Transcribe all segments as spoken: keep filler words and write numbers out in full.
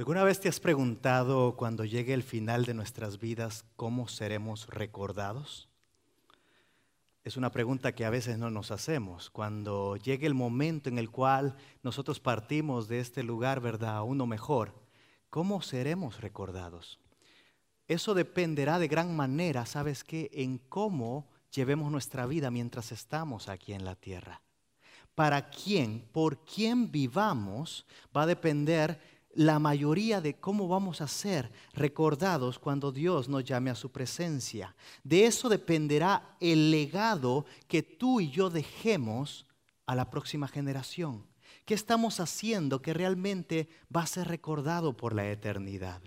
¿Alguna vez te has preguntado cuando llegue el final de nuestras vidas cómo seremos recordados? Es una pregunta que a veces no nos hacemos. Cuando llegue el momento en el cual nosotros partimos de este lugar, ¿verdad?, a uno mejor, ¿cómo seremos recordados? Eso dependerá de gran manera, ¿sabes qué?, en cómo llevemos nuestra vida mientras estamos aquí en la tierra. Para quién, por quién vivamos, va a depender la mayoría de cómo vamos a ser recordados cuando Dios nos llame a su presencia. De eso dependerá el legado que tú y yo dejemos a la próxima generación. ¿Qué estamos haciendo que realmente va a ser recordado por la eternidad?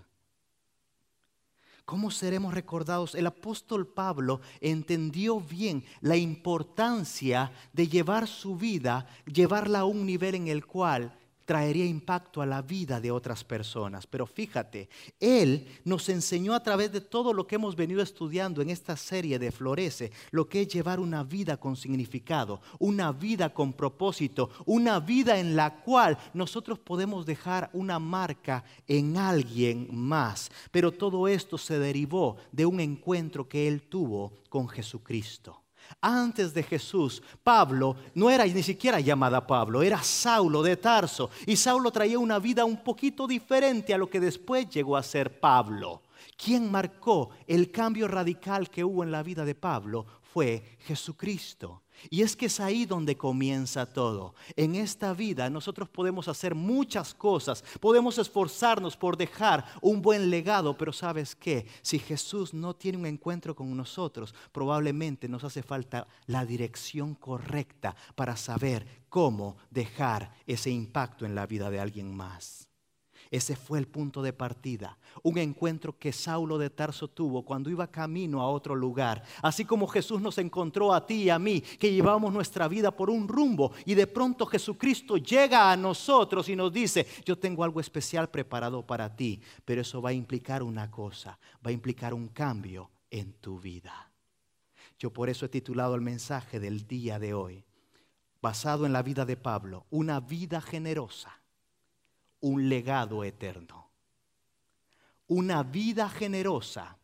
¿Cómo seremos recordados? El apóstol Pablo entendió bien la importancia de llevar su vida, llevarla a un nivel en el cual traería impacto a la vida de otras personas. Pero fíjate, Él nos enseñó a través de todo lo que hemos venido estudiando en esta serie de Florece, lo que es llevar una vida con significado, una vida con propósito, una vida en la cual nosotros podemos dejar una marca en alguien más. Pero todo esto se derivó de un encuentro que Él tuvo con Jesucristo. Antes de Jesús, Pablo no era ni siquiera llamada Pablo, era Saulo de Tarso. Y Saulo traía una vida un poquito diferente a lo que después llegó a ser Pablo. Quien marcó el cambio radical que hubo en la vida de Pablo fue Jesucristo. Y es que es ahí donde comienza todo. En esta vida nosotros podemos hacer muchas cosas, podemos esforzarnos por dejar un buen legado, pero ¿sabes qué? Si Jesús no tiene un encuentro con nosotros, probablemente nos hace falta la dirección correcta para saber cómo dejar ese impacto en la vida de alguien más. Ese fue el punto de partida, un encuentro que Saulo de Tarso tuvo cuando iba camino a otro lugar. Así como Jesús nos encontró a ti y a mí, que llevábamos nuestra vida por un rumbo, y de pronto Jesucristo llega a nosotros y nos dice: yo tengo algo especial preparado para ti, pero eso va a implicar una cosa, va a implicar un cambio en tu vida. Yo por eso he titulado el mensaje del día de hoy, basado en la vida de Pablo, una vida generosa, un legado eterno. Una vida generosa,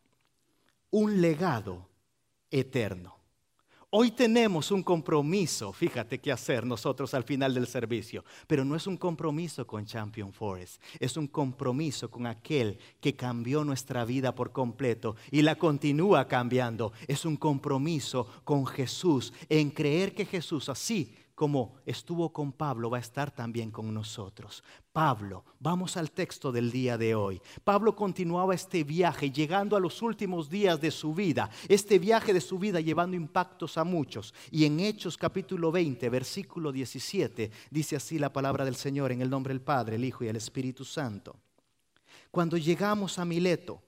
un legado eterno. Hoy tenemos un compromiso, fíjate qué hacer nosotros al final del servicio, pero no es un compromiso con Champion Forest, es un compromiso con aquel que cambió nuestra vida por completo y la continúa cambiando. Es un compromiso con Jesús, en creer que Jesús, así como estuvo con Pablo, va a estar también con nosotros. Pablo, vamos al texto del día de hoy. Pablo continuaba este viaje, llegando a los últimos días de su vida. Este viaje de su vida llevando impactos a muchos. Y en Hechos capítulo veinte, versículo diecisiete, dice así la palabra del Señor, en el nombre del Padre, el Hijo y el Espíritu Santo. Cuando llegamos a Mileto,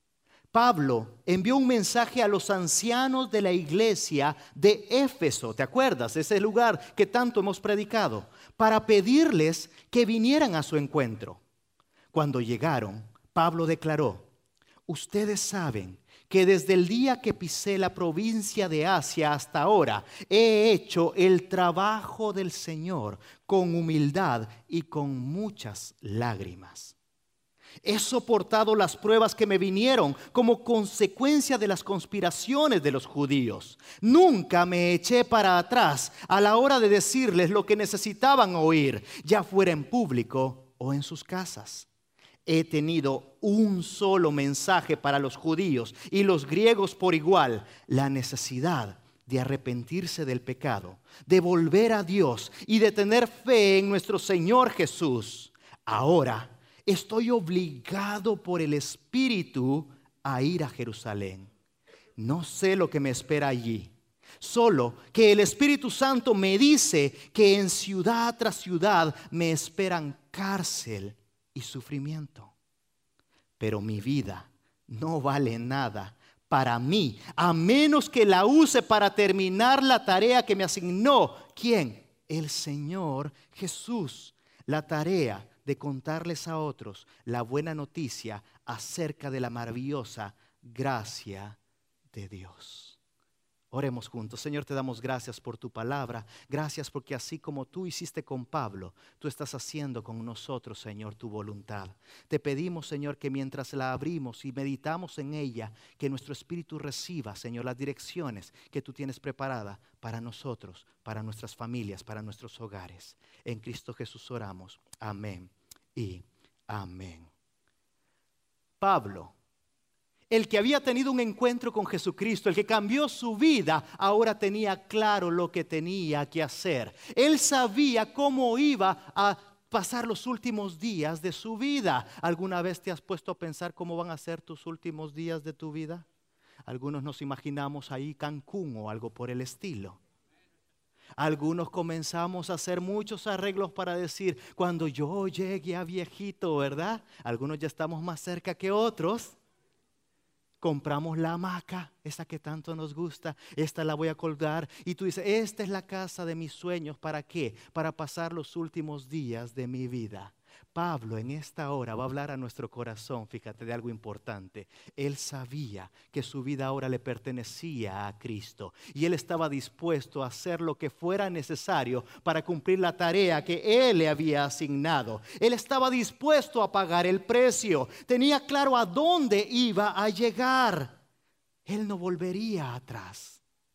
Pablo envió un mensaje a los ancianos de la iglesia de Éfeso, ¿te acuerdas? Ese lugar que tanto hemos predicado, para pedirles que vinieran a su encuentro. Cuando llegaron, Pablo declaró: ustedes saben que desde el día que pisé la provincia de Asia hasta ahora, he hecho el trabajo del Señor con humildad y con muchas lágrimas. He soportado las pruebas que me vinieron como consecuencia de las conspiraciones de los judíos. Nunca me eché para atrás a la hora de decirles lo que necesitaban oír, ya fuera en público o en sus casas. He tenido un solo mensaje para los judíos y los griegos por igual: la necesidad de arrepentirse del pecado, de volver a Dios y de tener fe en nuestro Señor Jesús. Ahora estoy obligado por el Espíritu a ir a Jerusalén. No sé lo que me espera allí, solo que el Espíritu Santo me dice que en ciudad tras ciudad me esperan cárcel y sufrimiento. Pero mi vida no vale nada para mí, a menos que la use para terminar la tarea que me asignó. ¿Quién? El Señor Jesús. La tarea de contarles a otros la buena noticia acerca de la maravillosa gracia de Dios. Oremos juntos. Señor, te damos gracias por tu palabra. Gracias porque así como tú hiciste con Pablo, tú estás haciendo con nosotros, Señor, tu voluntad. Te pedimos, Señor, que mientras la abrimos y meditamos en ella, que nuestro espíritu reciba, Señor, las direcciones que tú tienes preparadas para nosotros, para nuestras familias, para nuestros hogares. En Cristo Jesús oramos. Amén y amén. Pablo, el que había tenido un encuentro con Jesucristo, el que cambió su vida, ahora tenía claro lo que tenía que hacer. Él sabía cómo iba a pasar los últimos días de su vida. ¿Alguna vez te has puesto a pensar cómo van a ser tus últimos días de tu vida? Algunos nos imaginamos ahí Cancún o algo por el estilo. Algunos comenzamos a hacer muchos arreglos para decir, cuando yo llegue a viejito, ¿verdad? Algunos ya estamos más cerca que otros. Compramos la hamaca, esa que tanto nos gusta, esta la voy a colgar. Y tú dices, esta es la casa de mis sueños. ¿Para qué? Para pasar los últimos días de mi vida. Pablo en esta hora va a hablar a nuestro corazón, fíjate, de algo importante. Él sabía que su vida ahora le pertenecía a Cristo y él estaba dispuesto a hacer lo que fuera necesario para cumplir la tarea que él le había asignado. Él estaba dispuesto a pagar el precio, tenía claro a dónde iba a llegar. Él no volvería atrás.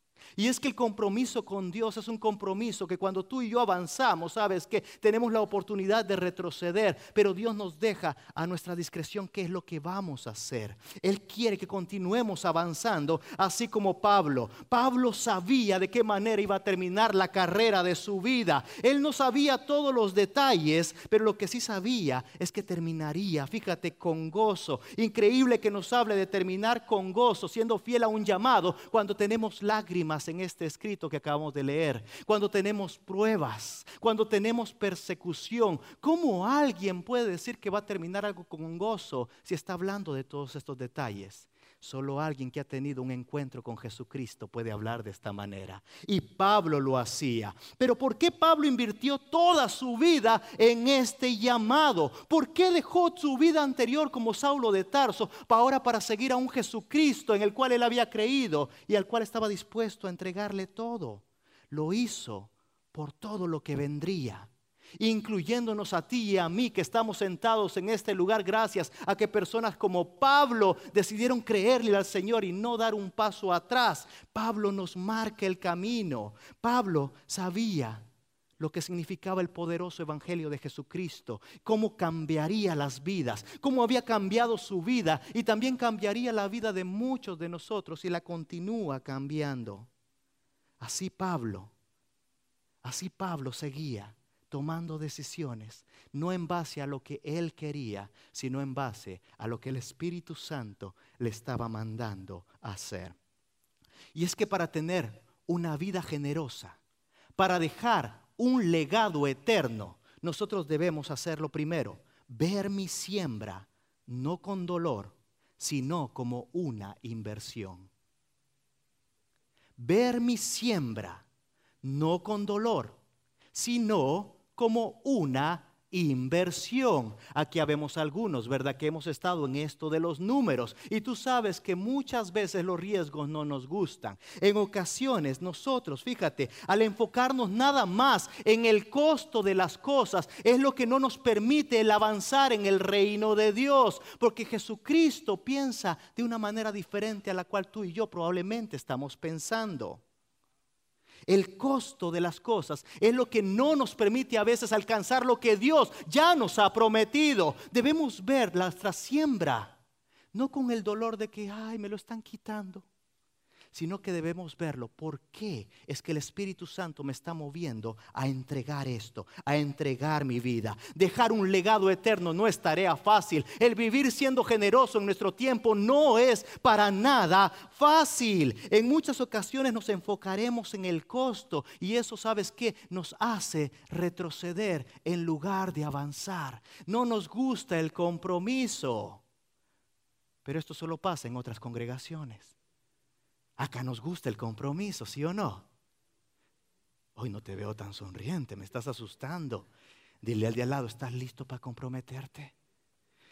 Y es que el compromiso con Dios es un compromiso que cuando tú y yo avanzamos, sabes que tenemos la oportunidad de retroceder, pero Dios nos deja a nuestra discreción qué es lo que vamos a hacer. Él quiere que continuemos avanzando, así como Pablo. Pablo sabía de qué manera iba a terminar la carrera de su vida. Él no sabía todos los detalles, pero lo que sí sabía es que terminaría, fíjate, con gozo. Increíble que nos hable de terminar con gozo, siendo fiel a un llamado cuando tenemos lágrimas en este escrito que acabamos de leer, cuando tenemos pruebas, cuando tenemos persecución. ¿Cómo alguien puede decir que va a terminar algo con un gozo si está hablando de todos estos detalles? Solo alguien que ha tenido un encuentro con Jesucristo puede hablar de esta manera. Y Pablo lo hacía. Pero ¿por qué Pablo invirtió toda su vida en este llamado? ¿Por qué dejó su vida anterior como Saulo de Tarso para ahora para seguir a un Jesucristo en el cual él había creído y al cual estaba dispuesto a entregarle todo? Lo hizo por todo lo que vendría, incluyéndonos a ti y a mí que estamos sentados en este lugar gracias a que personas como Pablo decidieron creerle al Señor y no dar un paso atrás. Pablo nos marca el camino. Pablo sabía lo que significaba el poderoso evangelio de Jesucristo, cómo cambiaría las vidas, cómo había cambiado su vida y también cambiaría la vida de muchos de nosotros y la continúa cambiando. Así Pablo, así Pablo seguía tomando decisiones, no en base a lo que él quería, sino en base a lo que el Espíritu Santo le estaba mandando a hacer. Y es que para tener una vida generosa, para dejar un legado eterno, nosotros debemos hacerlo primero, ver mi siembra, no con dolor, sino como una inversión. Ver mi siembra, no con dolor, sino como una inversión. Aquí habemos algunos, ¿verdad?, que hemos estado en esto de los números. Y tú sabes que muchas veces los riesgos no nos gustan. En ocasiones nosotros, fíjate, al enfocarnos nada más en el costo de las cosas, es lo que no nos permite el avanzar en el reino de Dios. Porque Jesucristo piensa de una manera diferente a la cual tú y yo probablemente estamos pensando. El costo de las cosas es lo que no nos permite a veces alcanzar lo que Dios ya nos ha prometido. Debemos ver nuestra siembra, no con el dolor de que, ay, me lo están quitando, sino que debemos verlo. ¿Por qué es que el Espíritu Santo me está moviendo a entregar esto, a entregar mi vida? Dejar un legado eterno no es tarea fácil. El vivir siendo generoso en nuestro tiempo no es para nada fácil. En muchas ocasiones nos enfocaremos en el costo y eso, ¿sabes qué?, nos hace retroceder en lugar de avanzar. No nos gusta el compromiso, pero esto solo pasa en otras congregaciones. Acá nos gusta el compromiso, ¿sí o no? Hoy no te veo tan sonriente, me estás asustando. Dile al de al lado, ¿estás listo para comprometerte?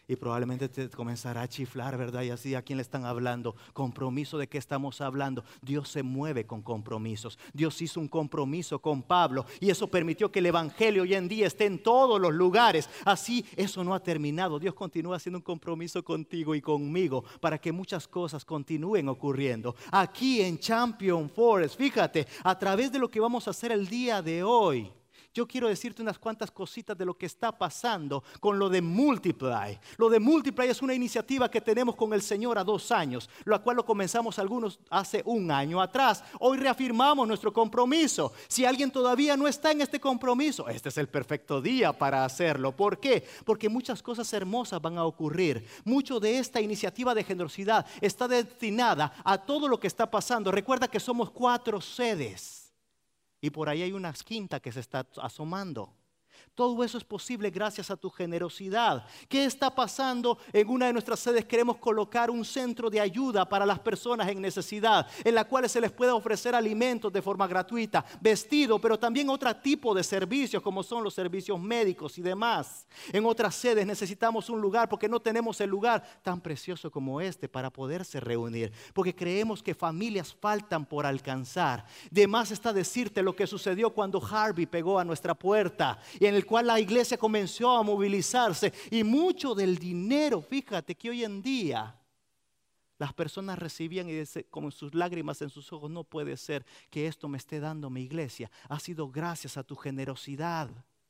Y probablemente te comenzará a chiflar, ¿verdad? Y así, ¿a quién le están hablando? Compromiso, ¿de qué estamos hablando? Dios se mueve con compromisos. Dios hizo un compromiso con Pablo y eso permitió que el evangelio hoy en día esté en todos los lugares. Así, eso no ha terminado. Dios continúa haciendo un compromiso contigo y conmigo para que muchas cosas continúen ocurriendo. Aquí en Champion Forest, fíjate, a través de lo que vamos a hacer el día de hoy, yo quiero decirte unas cuantas cositas de lo que está pasando con lo de Multiply. Lo de Multiply es una iniciativa que tenemos con el Señor a dos años, la cual lo comenzamos algunos hace un año atrás. Hoy reafirmamos nuestro compromiso. Si alguien todavía no está en este compromiso, este es el perfecto día para hacerlo. ¿Por qué? Porque muchas cosas hermosas van a ocurrir. Mucho de esta iniciativa de generosidad está destinada a todo lo que está pasando. Recuerda que somos cuatro sedes. Y por ahí hay una quinta que se está asomando. Todo eso es posible gracias a tu generosidad. ¿Qué está pasando? En una de nuestras sedes queremos colocar un centro de ayuda para las personas en necesidad, en la cual se les pueda ofrecer alimentos de forma gratuita, vestido, pero también otro tipo de servicios como son los servicios médicos y demás. En otras sedes necesitamos un lugar porque no tenemos el lugar tan precioso como este para poderse reunir, porque creemos que familias faltan por alcanzar. De más está decirte lo que sucedió cuando Harvey pegó a nuestra puerta y en el cual la iglesia comenzó a movilizarse y mucho del dinero, fíjate que hoy en día las personas recibían y dice, con sus lágrimas en sus ojos, no puede ser que esto me esté dando mi iglesia, ha sido gracias a tu generosidad.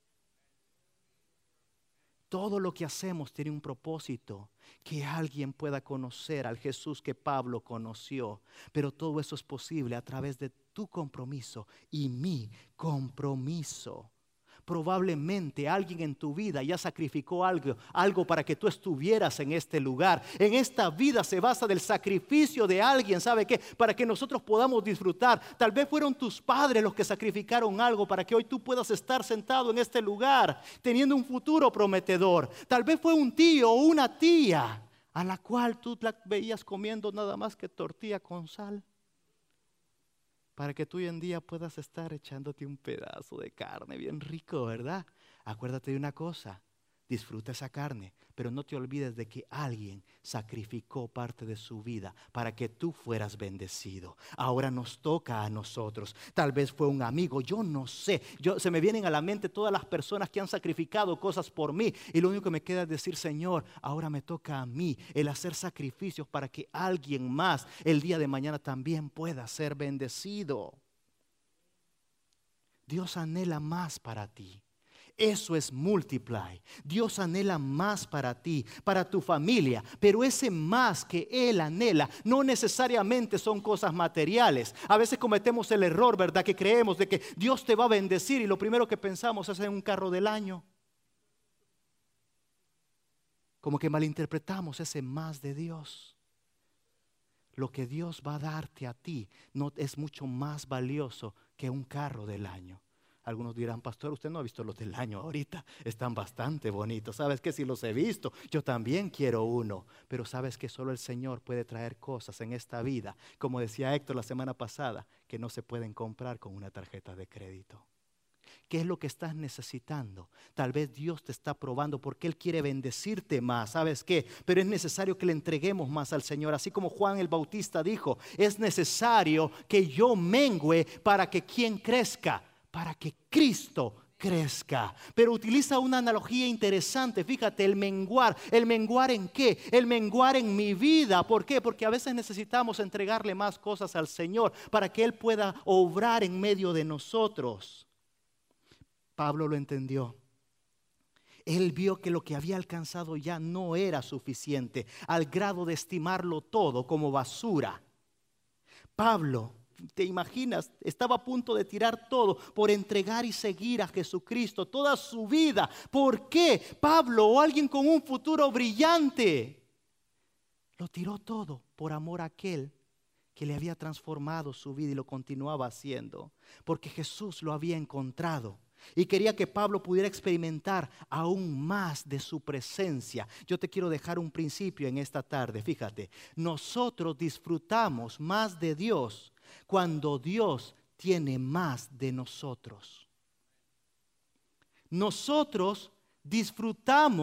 Todo lo que hacemos tiene un propósito, que alguien pueda conocer al Jesús que Pablo conoció, pero todo eso es posible a través de tu compromiso y mi compromiso. Probablemente alguien en tu vida ya sacrificó algo, algo para que tú estuvieras en este lugar. En esta vida se basa del sacrificio de alguien, ¿sabe qué? Para que nosotros podamos disfrutar. Tal vez fueron tus padres los que sacrificaron algo para que hoy tú puedas estar sentado en este lugar, teniendo un futuro prometedor. Tal vez fue un tío o una tía a la cual tú la veías comiendo nada más que tortilla con sal, para que tú hoy en día puedas estar echándote un pedazo de carne bien rico, ¿verdad? Acuérdate de una cosa, disfruta esa carne, pero no te olvides de que alguien sacrificó parte de su vida para que tú fueras bendecido. Ahora nos toca a nosotros. Tal vez fue un amigo, yo no sé. Yo, se me vienen a la mente todas las personas que han sacrificado cosas por mí y lo único que me queda es decir, Señor, ahora me toca a mí el hacer sacrificios para que alguien más el día de mañana también pueda ser bendecido. Dios anhela más para ti. Eso es Multiply. Dios anhela más para ti, para tu familia, pero ese más que Él anhela no necesariamente son cosas materiales. A veces cometemos el error, ¿verdad? Que creemos de que Dios te va a bendecir y lo primero que pensamos es en un carro del año. Como que malinterpretamos ese más de Dios. Lo que Dios va a darte a ti no es mucho más valioso que un carro del año. Algunos dirán, pastor, usted no ha visto los del año ahorita, están bastante bonitos. ¿Sabes qué? Si los he visto, yo también quiero uno. Pero sabes que solo el Señor puede traer cosas en esta vida, como decía Héctor la semana pasada, que no se pueden comprar con una tarjeta de crédito. ¿Qué es lo que estás necesitando? Tal vez Dios te está probando porque Él quiere bendecirte más, ¿sabes qué? Pero es necesario que le entreguemos más al Señor. Así como Juan el Bautista dijo, es necesario que yo mengüe para que quien crezca, para que Cristo crezca. Pero utiliza una analogía interesante, fíjate, el menguar. ¿El menguar en qué? El menguar en mi vida. ¿Por qué? Porque a veces necesitamos entregarle más cosas al Señor para que Él pueda obrar en medio de nosotros. Pablo lo entendió. Él vio que lo que había alcanzado ya no era suficiente, al grado de estimarlo todo como basura. Pablo, ¿te imaginas? Estaba a punto de tirar todo por entregar y seguir a Jesucristo toda su vida. ¿Por qué? Pablo, o alguien con un futuro brillante, lo tiró todo por amor a aquel que le había transformado su vida y lo continuaba haciendo, porque Jesús lo había encontrado y quería que Pablo pudiera experimentar aún más de su presencia. Yo te quiero dejar un principio en esta tarde. Fíjate, nosotros disfrutamos más de Dios cuando Dios tiene más de nosotros. Nosotros disfrutamos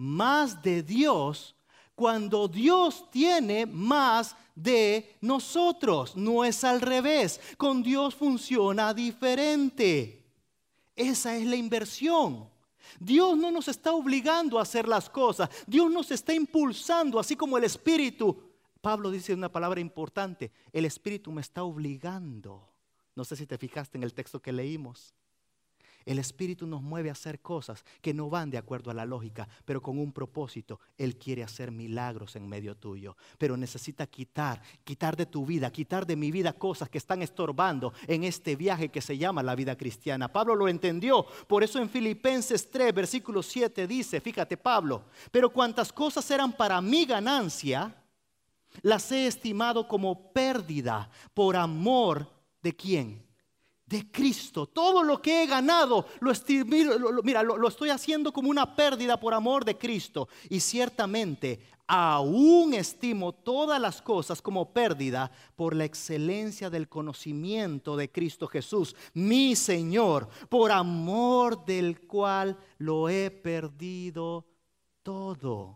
más de Dios cuando Dios tiene más de nosotros. No es al revés. Con Dios funciona diferente. Esa es la inversión. Dios no nos está obligando a hacer las cosas. Dios nos está impulsando, así como el Espíritu. Pablo dice una palabra importante: el Espíritu me está obligando. No sé si te fijaste en el texto que leímos. El Espíritu nos mueve a hacer cosas que no van de acuerdo a la lógica, pero con un propósito. Él quiere hacer milagros en medio tuyo, pero necesita quitar, quitar de tu vida, quitar de mi vida cosas que están estorbando en este viaje que se llama la vida cristiana. Pablo lo entendió, por eso en Filipenses tres, versículo siete dice, fíjate Pablo, pero cuantas cosas eran para mi ganancia, las he estimado como pérdida por amor ¿de quién? De Cristo. Todo lo que he ganado lo, esti- lo, lo, mira, lo, lo estoy haciendo como una pérdida por amor de Cristo. Y ciertamente aún estimo todas las cosas como pérdida por la excelencia del conocimiento de Cristo Jesús, mi Señor, por amor del cual lo he perdido todo.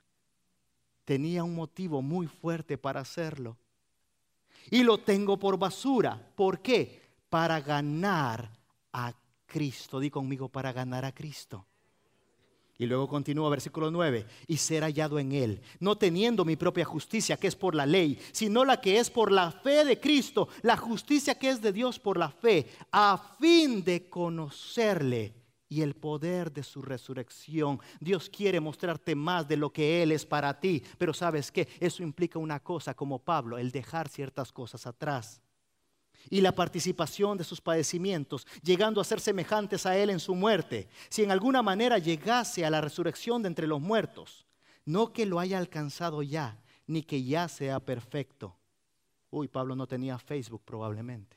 Tenía un motivo muy fuerte para hacerlo. Y lo tengo por basura. ¿Por qué? Para ganar a Cristo. Di conmigo, para ganar a Cristo. Y luego continúa versículo nueve. Y ser hallado en Él, no teniendo mi propia justicia que es por la ley, sino la que es por la fe de Cristo, la justicia que es de Dios por la fe, a fin de conocerle y el poder de su resurrección. Dios quiere mostrarte más de lo que Él es para ti. Pero ¿sabes qué? Eso implica una cosa, como Pablo, el dejar ciertas cosas atrás. Y la participación de sus padecimientos, llegando a ser semejantes a Él en su muerte. Si en alguna manera llegase a la resurrección de entre los muertos, no que lo haya alcanzado ya, ni que ya sea perfecto. Uy, Pablo no tenía Facebook probablemente.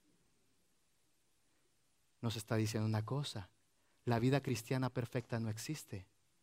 Nos está diciendo una cosa: la vida cristiana perfecta no existe.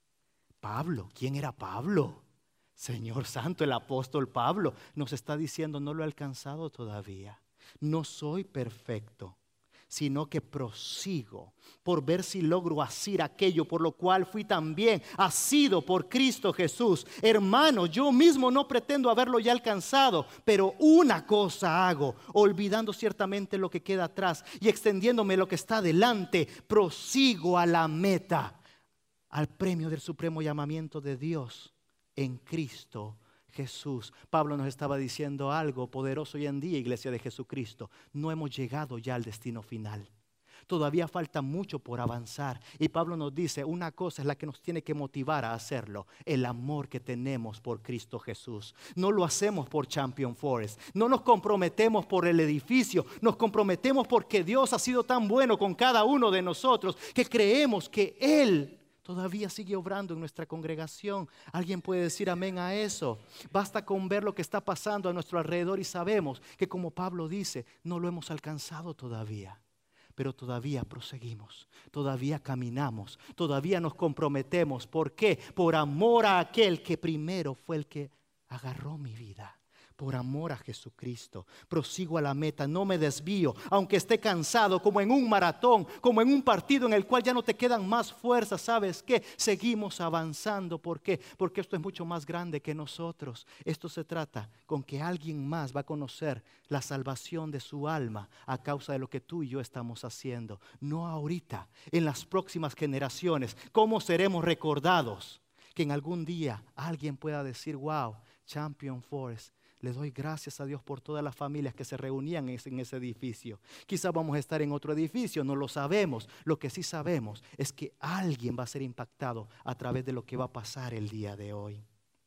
Pablo, ¿quién era Pablo? Señor Santo, el apóstol Pablo nos está diciendo: no lo he alcanzado todavía. No soy perfecto, sino que prosigo por ver si logro asir aquello por lo cual fui también asido por Cristo Jesús. Hermano, yo mismo no pretendo haberlo ya alcanzado, pero una cosa hago, olvidando ciertamente lo que queda atrás y extendiéndome lo que está delante, prosigo a la meta, al premio del supremo llamamiento de Dios en Cristo Jesús. Pablo nos estaba diciendo algo poderoso hoy en día, iglesia de Jesucristo. No hemos llegado ya al destino final. Todavía falta mucho por avanzar. Y Pablo nos dice, una cosa es la que nos tiene que motivar a hacerlo: el amor que tenemos por Cristo Jesús. No lo hacemos por Champion Forest. No nos comprometemos por el edificio. Nos comprometemos porque Dios ha sido tan bueno con cada uno de nosotros que creemos que Él todavía sigue obrando en nuestra congregación. ¿Alguien puede decir amén a eso? Basta con ver lo que está pasando a nuestro alrededor y sabemos que, como Pablo dice, no lo hemos alcanzado todavía. Pero todavía proseguimos, todavía caminamos, todavía nos comprometemos. ¿Por qué? Por amor a aquel que primero fue el que agarró mi vida. Por amor a Jesucristo, prosigo a la meta, no me desvío, aunque esté cansado, como en un maratón, como en un partido en el cual ya no te quedan más fuerzas. ¿Sabes qué? Seguimos avanzando. ¿Por qué? Porque esto es mucho más grande que nosotros. Esto se trata con que alguien más va a conocer la salvación de su alma a causa de lo que tú y yo estamos haciendo. No ahorita, en las próximas generaciones. ¿Cómo seremos recordados? Que en algún día alguien pueda decir: wow, Champion Forest. Le doy gracias a Dios por todas las familias que se reunían en ese edificio. Quizás vamos a estar en otro edificio, no lo sabemos. Lo que sí sabemos es que alguien va a ser impactado a través de lo que va a pasar el día de hoy.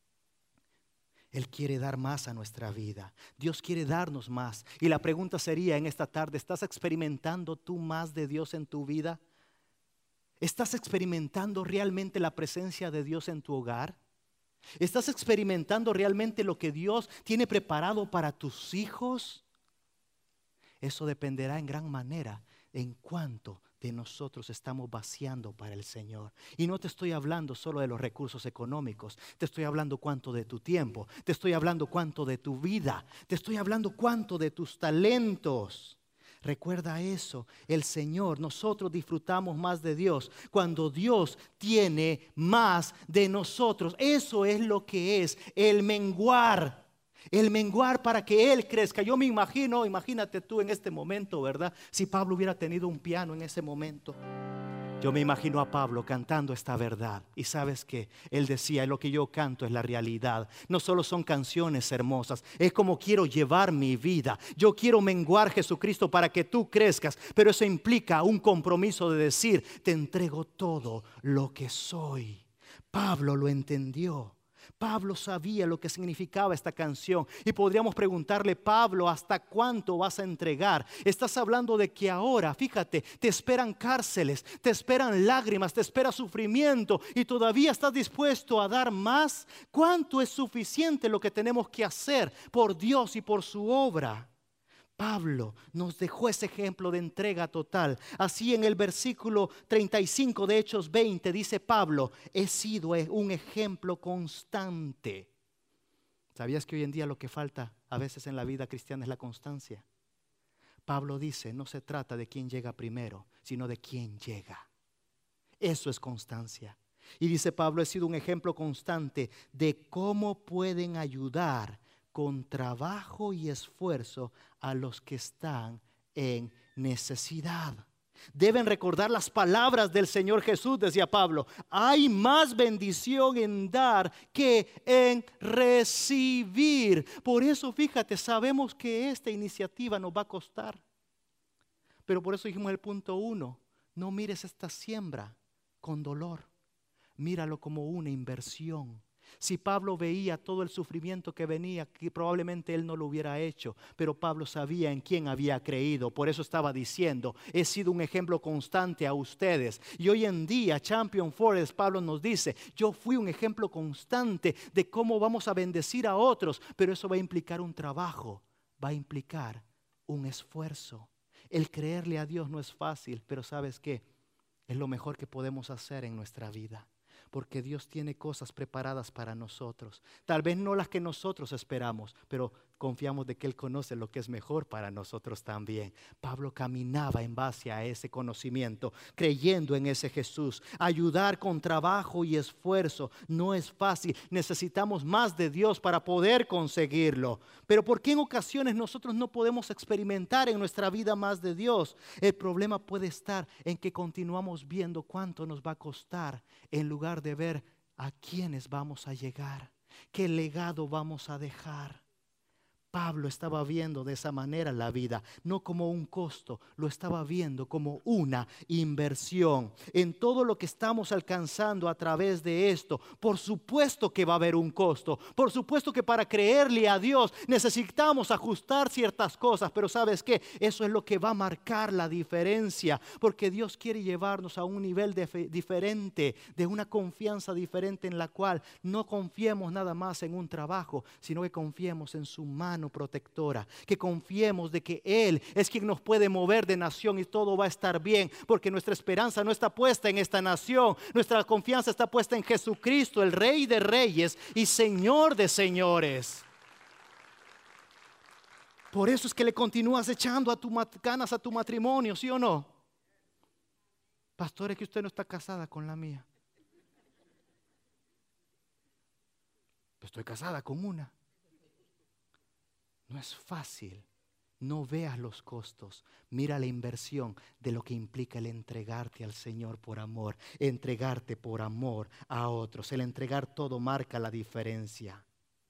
Él quiere dar más a nuestra vida. Dios quiere darnos más. Y la pregunta sería en esta tarde: ¿estás experimentando tú más de Dios en tu vida? ¿Estás experimentando realmente la presencia de Dios en tu hogar? ¿Estás experimentando realmente lo que Dios tiene preparado para tus hijos? Eso dependerá en gran manera en cuánto de nosotros estamos vaciando para el Señor. Y no te estoy hablando solo de los recursos económicos. Te estoy hablando cuánto de tu tiempo. Te estoy hablando cuánto de tu vida. Te estoy hablando cuánto de tus talentos. Recuerda eso, el Señor, nosotros disfrutamos más de Dios cuando Dios tiene más de nosotros. Eso es lo que es el menguar, el menguar para que Él crezca. Yo me imagino, imagínate tú en este momento, ¿verdad? Si Pablo hubiera tenido un piano en ese momento. Yo me imagino a Pablo cantando esta verdad. Y sabes que él decía, lo que yo canto es la realidad. No solo son canciones hermosas, es como quiero llevar mi vida. Yo quiero menguar, Jesucristo, para que tú crezcas. Pero eso implica un compromiso de decir, te entrego todo lo que soy. Pablo lo entendió. Pablo sabía lo que significaba esta canción. Y podríamos preguntarle, Pablo, ¿hasta cuánto vas a entregar? Estás hablando de que ahora, fíjate, te esperan cárceles, te esperan lágrimas, te espera sufrimiento, y todavía estás dispuesto a dar más. ¿Cuánto es suficiente lo que tenemos que hacer por Dios y por su obra? Pablo nos dejó ese ejemplo de entrega total. Así en el versículo treinta y cinco de Hechos veinte dice Pablo, he sido un ejemplo constante. ¿Sabías que hoy en día lo que falta a veces en la vida cristiana es la constancia? Pablo dice, no se trata de quién llega primero, sino de quién llega. Eso es constancia. Y dice Pablo, he sido un ejemplo constante de cómo pueden ayudar con trabajo y esfuerzo a los que están en necesidad. Deben recordar las palabras del Señor Jesús, decía Pablo. Hay más bendición en dar que en recibir. Por eso, fíjate, sabemos que esta iniciativa nos va a costar. Pero por eso dijimos el punto uno, no mires esta siembra con dolor. Míralo como una inversión. Si Pablo veía todo el sufrimiento que venía, que probablemente él no lo hubiera hecho, pero Pablo sabía en quién había creído. Por eso estaba diciendo, he sido un ejemplo constante a ustedes. Y hoy en día, Champion Forest, Pablo nos dice, yo fui un ejemplo constante de cómo vamos a bendecir a otros, pero eso va a implicar un trabajo, va a implicar un esfuerzo. El creerle a Dios no es fácil, pero ¿sabes qué? Es lo mejor que podemos hacer en nuestra vida. Porque Dios tiene cosas preparadas para nosotros. Tal vez no las que nosotros esperamos, pero confiamos de que Él conoce lo que es mejor para nosotros también. Pablo caminaba en base a ese conocimiento, creyendo en ese Jesús. Ayudar con trabajo y esfuerzo no es fácil. Necesitamos más de Dios para poder conseguirlo. Pero ¿por qué en ocasiones nosotros no podemos experimentar en nuestra vida más de Dios? El problema puede estar en que continuamos viendo cuánto nos va a costar en lugar de ver a quiénes vamos a llegar, qué legado vamos a dejar. Pablo estaba viendo de esa manera la vida, no como un costo, lo estaba viendo como una inversión. En todo lo que estamos alcanzando a través de esto, por supuesto que va a haber un costo. Por supuesto que para creerle a Dios necesitamos ajustar ciertas cosas, pero ¿sabes qué? Eso es lo que va a marcar la diferencia, porque Dios quiere llevarnos a un nivel de fe diferente, de una confianza diferente en la cual no confiemos nada más en un trabajo, sino que confiemos en su mano protectora, que confiemos de que Él es quien nos puede mover de nación y todo va a estar bien, porque nuestra esperanza no está puesta en esta nación, nuestra confianza está puesta en Jesucristo, el Rey de Reyes y Señor de Señores. Por eso es que le continúas echando a tu ganas a tu matrimonio, ¿sí o no? Pastor, es que usted no está casada con la mía. Pues estoy casada con una. No es fácil. No veas los costos. Mira la inversión de lo que implica el entregarte al Señor por amor. Entregarte por amor a otros. El entregar todo marca la diferencia.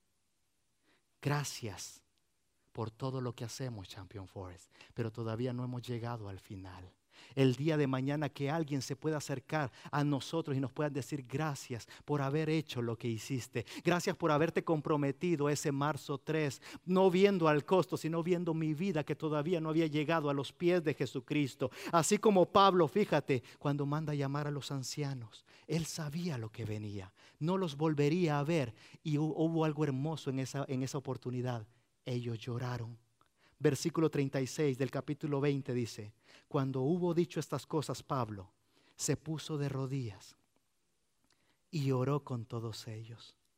Gracias por todo lo que hacemos, Champion Forest. Pero todavía no hemos llegado al final. El día de mañana que alguien se pueda acercar a nosotros y nos pueda decir gracias por haber hecho lo que hiciste. Gracias por haberte comprometido ese marzo tres, no viendo al costo, sino viendo mi vida que todavía no había llegado a los pies de Jesucristo. Así como Pablo, fíjate, cuando manda a llamar a los ancianos, él sabía lo que venía. No los volvería a ver y hubo algo hermoso en esa, en esa oportunidad. Ellos lloraron. Versículo treinta y seis del capítulo veinte dice, cuando hubo dicho estas cosas, Pablo se puso de rodillas y oró con todos ellos.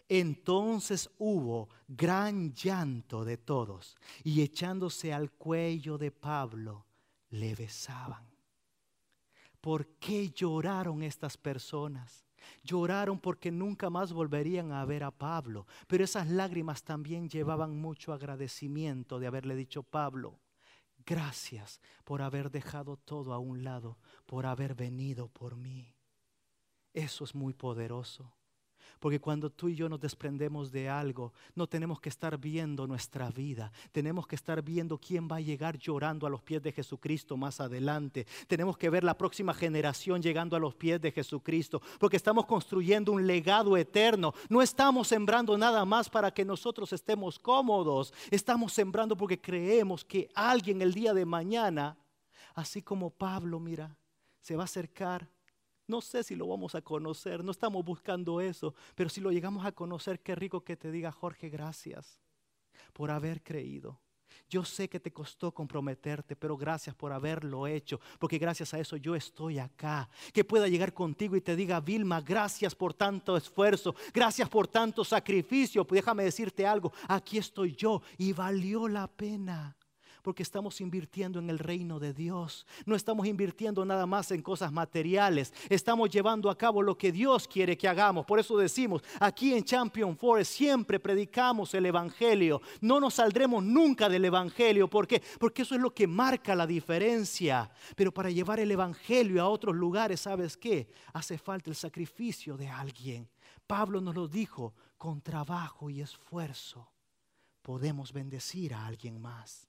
Entonces hubo gran llanto de todos, y echándose al cuello de Pablo, le besaban. ¿Por qué lloraron estas personas? Lloraron porque nunca más volverían a ver a Pablo. Pero esas lágrimas también llevaban mucho agradecimiento de haberle dicho: Pablo, gracias por haber dejado todo a un lado, por haber venido por mí. Eso es muy poderoso. Porque cuando tú y yo nos desprendemos de algo, no tenemos que estar viendo nuestra vida. Tenemos que estar viendo quién va a llegar llorando a los pies de Jesucristo más adelante. Tenemos que ver la próxima generación llegando a los pies de Jesucristo. Porque estamos construyendo un legado eterno. No estamos sembrando nada más para que nosotros estemos cómodos. Estamos sembrando porque creemos que alguien el día de mañana, así como Pablo, mira, se va a acercar. No sé si lo vamos a conocer, no estamos buscando eso, pero si lo llegamos a conocer, qué rico que te diga: Jorge, gracias por haber creído. Yo sé que te costó comprometerte, pero gracias por haberlo hecho, porque gracias a eso yo estoy acá. Que pueda llegar contigo y te diga: Vilma, gracias por tanto esfuerzo, gracias por tanto sacrificio. Pues déjame decirte algo, aquí estoy yo y valió la pena. Porque estamos invirtiendo en el reino de Dios. No estamos invirtiendo nada más en cosas materiales. Estamos llevando a cabo lo que Dios quiere que hagamos. Por eso decimos, aquí en Champion Forest siempre predicamos el evangelio. No nos saldremos nunca del evangelio. ¿Por qué? Porque eso es lo que marca la diferencia. Pero para llevar el evangelio a otros lugares, ¿sabes qué? Hace falta el sacrificio de alguien. Pablo nos lo dijo: con trabajo y esfuerzo podemos bendecir a alguien más.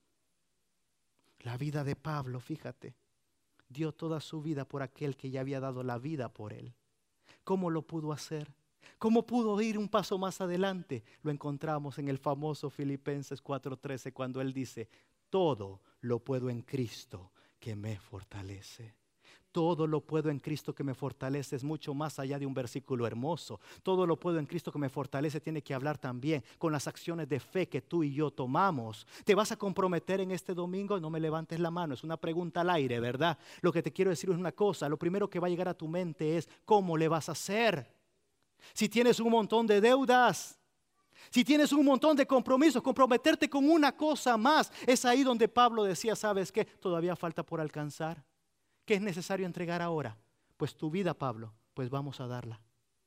La vida de Pablo, fíjate, dio toda su vida por aquel que ya había dado la vida por él. ¿Cómo lo pudo hacer? ¿Cómo pudo ir un paso más adelante? Lo encontramos en el famoso Filipenses cuatro trece, cuando él dice: todo lo puedo en Cristo que me fortalece. Todo lo puedo en Cristo que me fortalece es mucho más allá de un versículo hermoso. Todo lo puedo en Cristo que me fortalece tiene que hablar también con las acciones de fe que tú y yo tomamos. ¿Te vas a comprometer en este domingo? No me levantes la mano, es una pregunta al aire, ¿verdad? Lo que te quiero decir es una cosa: lo primero que va a llegar a tu mente es ¿cómo le vas a hacer? Si tienes un montón de deudas, si tienes un montón de compromisos, comprometerte con una cosa más. Es ahí donde Pablo decía: ¿sabes qué? Todavía falta por alcanzar. ¿Qué es necesario entregar ahora? Pues tu vida, Pablo, pues vamos a darla.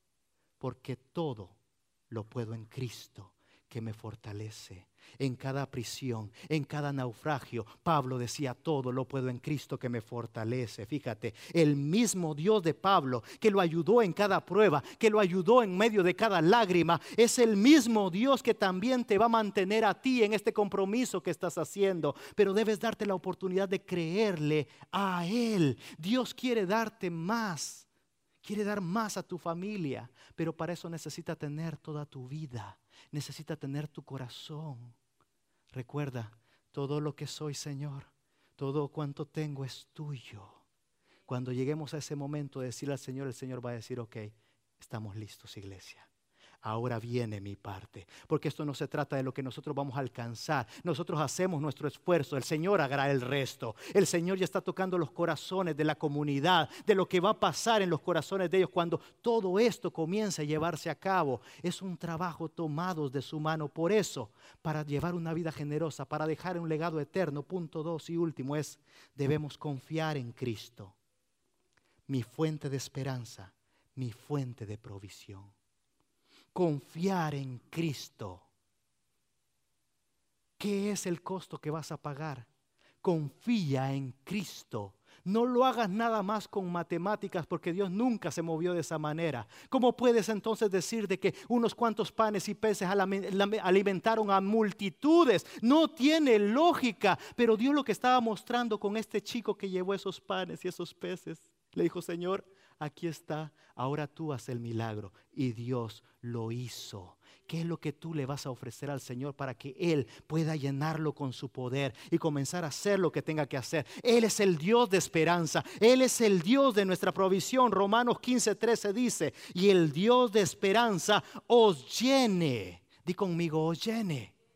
Porque todo lo puedo en Cristo que me fortalece. En cada prisión, en cada naufragio, Pablo decía: todo lo puedo en Cristo que me fortalece. Fíjate, el mismo Dios de Pablo, que lo ayudó en cada prueba, que lo ayudó en medio de cada lágrima, es el mismo Dios que también te va a mantener a ti en este compromiso que estás haciendo. Pero debes darte la oportunidad de creerle a Él. Dios quiere darte más, quiere dar más a tu familia, pero para eso necesita tener toda tu vida, necesita tener tu corazón. Recuerda, todo lo que soy, Señor, todo cuanto tengo es tuyo. Cuando lleguemos a ese momento de decirle al Señor, el Señor va a decir: ok, estamos listos, iglesia. Ahora viene mi parte, porque esto no se trata de lo que nosotros vamos a alcanzar. Nosotros hacemos nuestro esfuerzo, el Señor hará el resto. El Señor ya está tocando los corazones de la comunidad, de lo que va a pasar en los corazones de ellos cuando todo esto comience a llevarse a cabo. Es un trabajo tomado de su mano. Por eso, para llevar una vida generosa, para dejar un legado eterno, punto dos y último es: debemos confiar en Cristo, mi fuente de esperanza, mi fuente de provisión. Confiar en Cristo. ¿Qué es el costo que vas a pagar? Confía en Cristo. No lo hagas nada más con matemáticas, porque Dios nunca se movió de esa manera. ¿Cómo puedes entonces decir de que unos cuantos panes y peces alimentaron a multitudes? No tiene lógica. Pero Dios lo que estaba mostrando con este chico que llevó esos panes y esos peces, le dijo: Señor, aquí está, ahora tú haz el milagro. Y Dios lo hizo. ¿Qué es lo que tú le vas a ofrecer al Señor para que Él pueda llenarlo con su poder y comenzar a hacer lo que tenga que hacer? Él es el Dios de esperanza. Él es el Dios de nuestra provisión. Romanos quince trece dice: y el Dios de esperanza os llene. Di conmigo: os llene.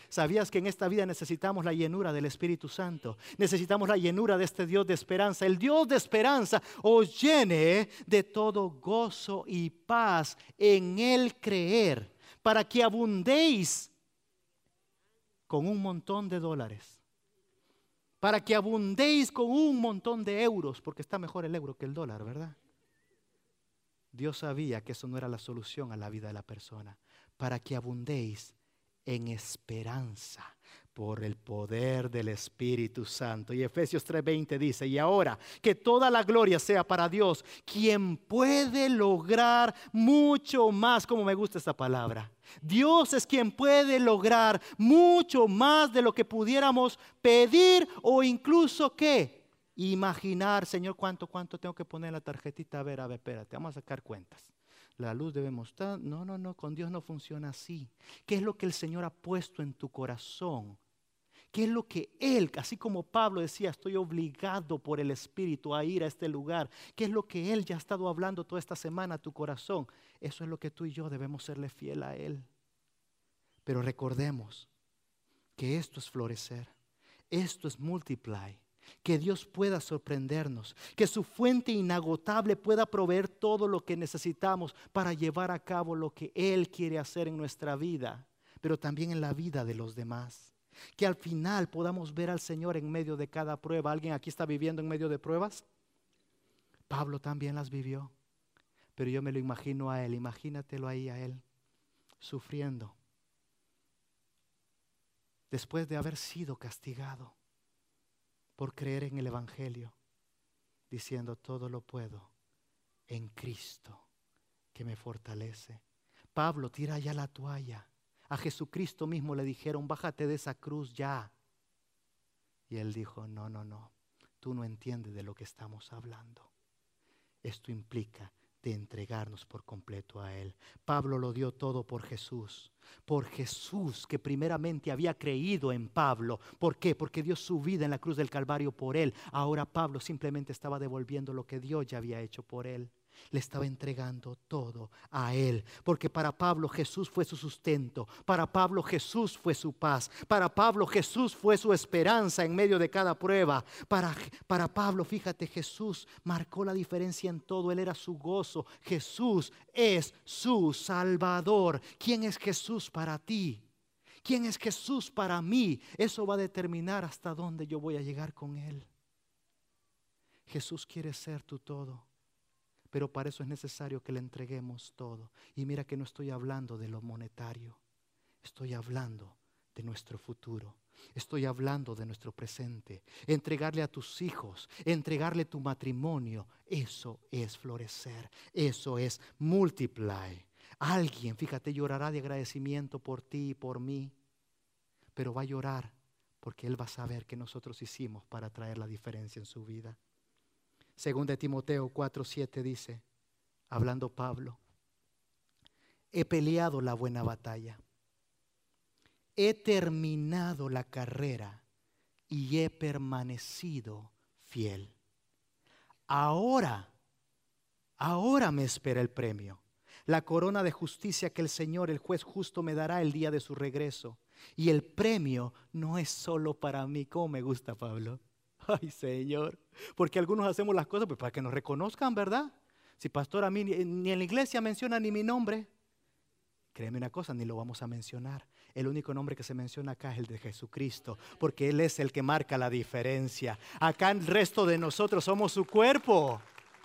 ¿Sabías que en esta vida necesitamos la llenura del Espíritu Santo? Necesitamos la llenura de este Dios de esperanza. El Dios de esperanza os llene de todo gozo y paz en el creer, para que abundéis con un montón de dólares, para que abundéis con un montón de euros, porque está mejor el euro que el dólar, ¿verdad? Dios sabía que eso no era la solución a la vida de la persona. Para que abundéis en esperanza por el poder del Espíritu Santo. Y Efesios tres veinte dice: y ahora que toda la gloria sea para Dios, quien puede lograr mucho más. Como me gusta esta palabra. Dios es quien puede lograr mucho más de lo que pudiéramos pedir o incluso ¿qué? Imaginar. Señor, ¿cuánto, cuánto tengo que poner en la tarjetita? A ver, a ver, espérate, vamos a sacar cuentas. La luz debemos estar. No, no, no, con Dios no funciona así. ¿Qué es lo que el Señor ha puesto en tu corazón? ¿Qué es lo que Él, así como Pablo decía, estoy obligado por el Espíritu a ir a este lugar? ¿Qué es lo que Él ya ha estado hablando toda esta semana a tu corazón? Eso es lo que tú y yo debemos serle fiel a Él. Pero recordemos que esto es florecer, esto es multiply. Que Dios pueda sorprendernos, que su fuente inagotable pueda proveer todo lo que necesitamos para llevar a cabo lo que Él quiere hacer en nuestra vida, pero también en la vida de los demás. Que al final podamos ver al Señor en medio de cada prueba. ¿Alguien aquí está viviendo en medio de pruebas? Pablo también las vivió, pero yo me lo imagino a Él, imagínatelo ahí a Él, sufriendo, después de haber sido castigado por creer en el Evangelio, diciendo: todo lo puedo en Cristo que me fortalece. Pablo tira ya la toalla. A Jesucristo mismo le dijeron: bájate de esa cruz ya. Y él dijo: no, no, no, tú no entiendes de lo que estamos hablando. Esto implica de entregarnos por completo a Él. Pablo lo dio todo por Jesús. Por Jesús, que primeramente había creído en Pablo. ¿Por qué? Porque dio su vida en la cruz del Calvario por él. Ahora Pablo simplemente estaba devolviendo lo que Dios ya había hecho por él. Le estaba entregando todo a Él, porque para Pablo Jesús fue su sustento, para Pablo Jesús fue su paz, para Pablo Jesús fue su esperanza en medio de cada prueba. Para, para Pablo, fíjate, Jesús marcó la diferencia en todo. Él era su gozo. Jesús es su Salvador. ¿Quién es Jesús para ti? ¿Quién es Jesús para mí? Eso va a determinar hasta dónde yo voy a llegar con Él. Jesús quiere ser tu todo. Pero para eso es necesario que le entreguemos todo. Y mira que no estoy hablando de lo monetario. Estoy hablando de nuestro futuro. Estoy hablando de nuestro presente. Entregarle a tus hijos, entregarle tu matrimonio. Eso es florecer. Eso es multiply. Alguien, fíjate, llorará de agradecimiento por ti y por mí. Pero va a llorar porque él va a saber que nosotros hicimos para traer la diferencia en su vida. Segunda de Timoteo cuatro siete dice, hablando Pablo: he peleado la buena batalla, he terminado la carrera y he permanecido fiel. Ahora, ahora me espera el premio, la corona de justicia que el Señor, el juez justo, me dará el día de su regreso. Y el premio no es solo para mí. ¿Cómo me gusta, Pablo? Ay, Señor, porque algunos hacemos las cosas pues para que nos reconozcan, ¿verdad? Si pastor, a mí ni, ni en la iglesia menciona ni mi nombre, créeme una cosa, ni lo vamos a mencionar. El único nombre que se menciona acá es el de Jesucristo, porque Él es el que marca la diferencia. Acá el resto de nosotros somos su cuerpo.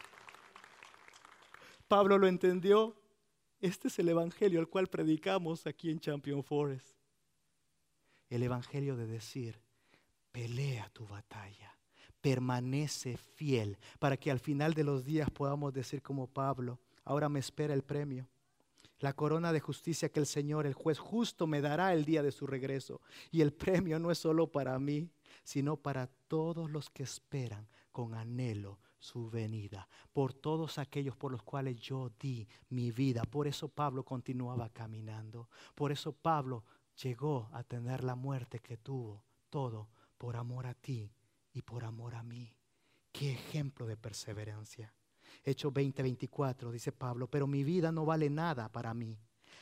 Pablo lo entendió. Este es el evangelio al cual predicamos aquí en Champion Forest. El evangelio de decir: pelea tu batalla, permanece fiel, para que al final de los días podamos decir como Pablo: ahora me espera el premio, la corona de justicia que el Señor, el juez justo, me dará el día de su regreso. Y el premio no es solo para mí, sino para todos los que esperan con anhelo su venida, por todos aquellos por los cuales yo di mi vida. Por eso Pablo continuaba caminando, por eso Pablo llegó a tener la muerte que tuvo, todo por amor a ti y por amor a mí. Qué ejemplo de perseverancia. Hechos veinte veinticuatro dice Pablo: pero mi vida no vale nada para mí.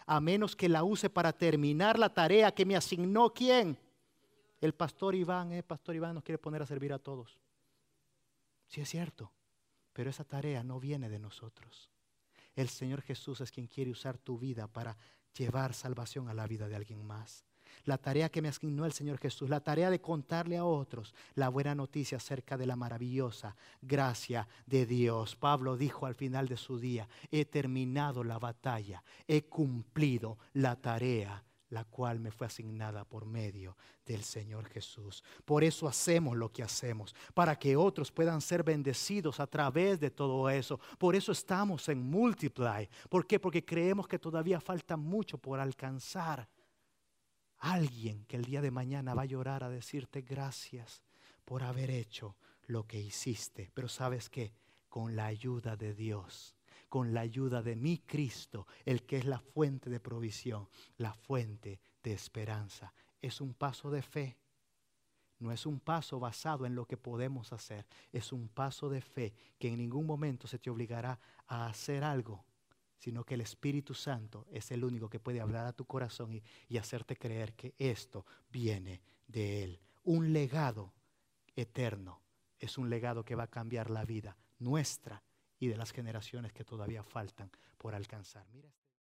a menos que la use para terminar la tarea que me asignó. ¿Quién? El pastor Iván. El pastor Iván nos quiere poner a servir a todos. Sí, es cierto, pero esa tarea no viene de nosotros. El Señor Jesús es quien quiere usar tu vida para llevar salvación a la vida de alguien más. La tarea que me asignó el Señor Jesús, la tarea de contarle a otros la buena noticia acerca de la maravillosa gracia de Dios. Pablo dijo al final de su día: he terminado la batalla, he cumplido la tarea, la cual me fue asignada por medio del Señor Jesús. Por eso hacemos lo que hacemos, para que otros puedan ser bendecidos a través de todo eso. Por eso estamos en Multiply. ¿Por qué? Porque creemos que todavía falta mucho por alcanzar. Alguien que el día de mañana va a llorar a decirte gracias por haber hecho lo que hiciste. Pero ¿sabes qué? Con la ayuda de Dios, con la ayuda de mi Cristo, el que es la fuente de provisión, la fuente de esperanza. Es un paso de fe. No es un paso basado en lo que podemos hacer. Es un paso de fe que en ningún momento se te obligará a hacer algo, sino que el Espíritu Santo es el único que puede hablar a tu corazón y, y hacerte creer que esto viene de Él. Un legado eterno es un legado que va a cambiar la vida nuestra y de las generaciones que todavía faltan por alcanzar. Mira.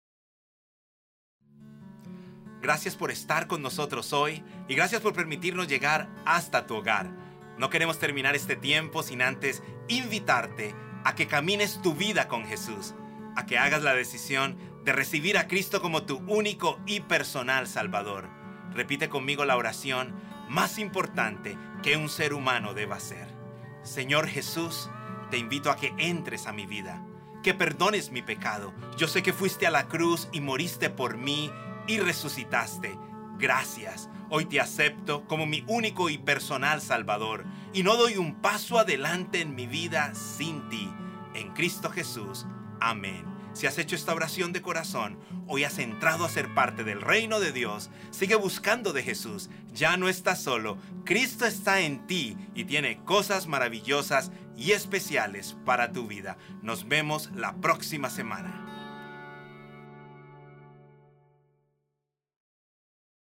Gracias por estar con nosotros hoy y gracias por permitirnos llegar hasta tu hogar. No queremos terminar este tiempo sin antes invitarte a que camines tu vida con Jesús, a que hagas la decisión de recibir a Cristo como tu único y personal Salvador. Repite conmigo la oración más importante que un ser humano deba hacer. Señor Jesús, te invito a que entres a mi vida, que perdones mi pecado. Yo sé que fuiste a la cruz y moriste por mí y resucitaste. Gracias. Hoy te acepto como mi único y personal Salvador y no doy un paso adelante en mi vida sin ti. En Cristo Jesús. Amén. Si has hecho esta oración de corazón, hoy has entrado a ser parte del reino de Dios. Sigue buscando de Jesús. Ya no estás solo. Cristo está en ti y tiene cosas maravillosas y especiales para tu vida. Nos vemos la próxima semana.